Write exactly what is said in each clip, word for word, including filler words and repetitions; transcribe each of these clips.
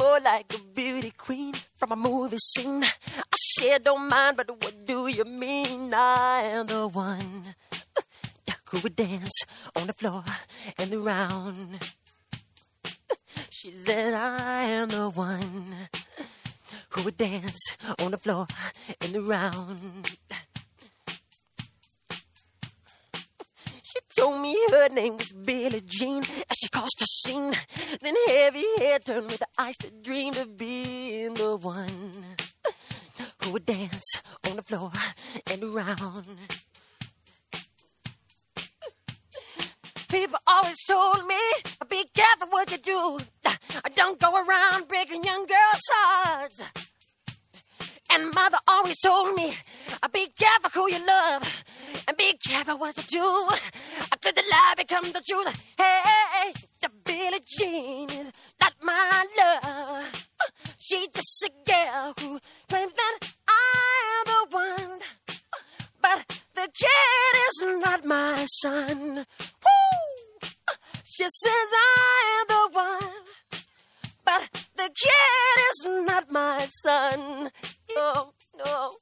more like a beauty queen from a movie scene. I sure don't mind, but what do you mean? I am the one who would dance on the floor and around. She said I am the one who would dance on the floor and around. She told me her name was Billie Jean as she crossed the scene. Then heavy hair turned with the eyes that dreamed of being the one who would dance on the floor and around. People always told me, be careful what you do. Don't go around breaking young girls' hearts. And mother always told me, be careful who you love. And be careful what you do. Could the lie become the truth? Hey, the Billie Jean is not my love. She's just a girl who claims that I am the one. But the kid is not my son. Woo! She says I am the one. But the kid is not my son. No, no.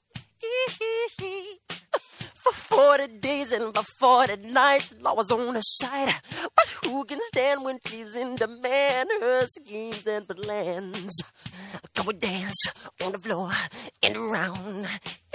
For forty days and for forty nights, I was on her side. But who can stand when she's in demand? Her schemes and plans. Go and dance on the floor and around.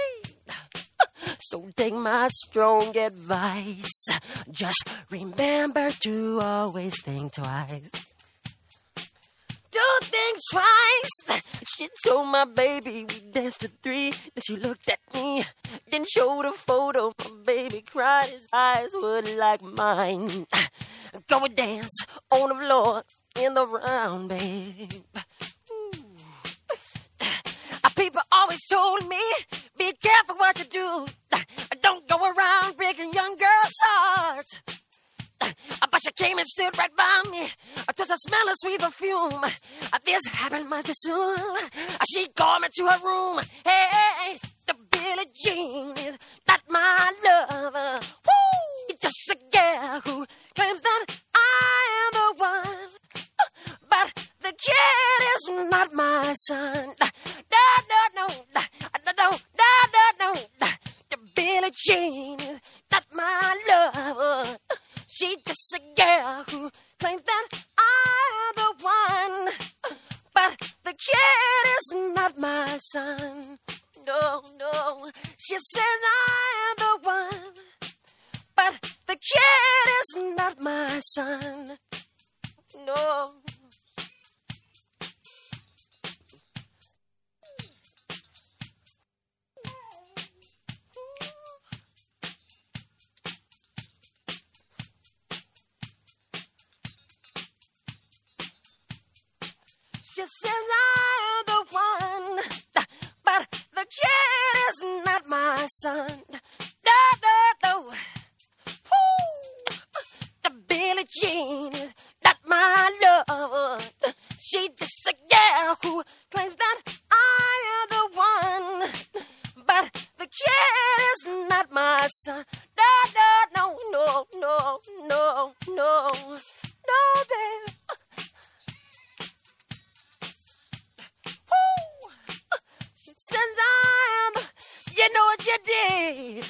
So take my strong advice. Just remember to always think twice. Don't think twice. She told my baby we danced to three. Then she looked at me, then showed a photo. My baby cried, his eyes were like mine. Go and dance on the floor in the round, babe. Ooh. People always told me, be careful what you do. Don't go around breaking young girls' hearts. But she came and stood right by me. It was a smell of sweet perfume. This happened much too soon. She called me to her room. Hey, the Billie Jean is not my lover. Woo! It's just a girl who claims that I am the one. But the kid is not my son. No, no, no, no, no, no, no, no, no. The Billie Jean is not my lover. She's just a girl who claims that I am the one. But the kid is not my son. No, no. She says I am the one. But the kid is not my son. No. She says I am the one, but the kid is not my son. No, no, no. Woo! The Billie Jean is not my lover. She's just a girl who claims that I am the one, but the kid is not my son. No, no, no, no, no, no, no, no, baby. Since I am, you know what you did,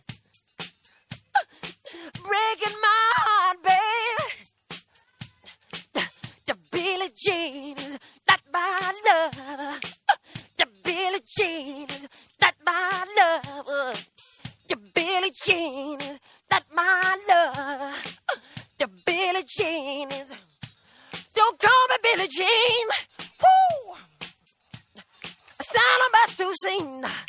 breaking my heart, babe. The, the Billie Jean is not my lover. The Billie Jean is not my lover. The Billie Jean is not my lover. The Billie Jean is. Don't call me Billie Jean. Woo! Stand on best to sing.